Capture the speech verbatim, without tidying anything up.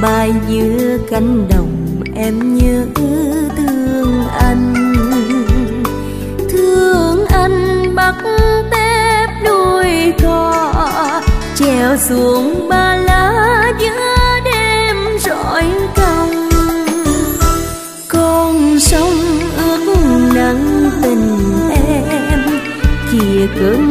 bài giữa cánh đồng em nhớ thương anh. Thương anh bắt tép đuôi cò, trèo xuống Ba Lá giữa đêm rọi cong. Con sông ước nắng tình em, kìa cơn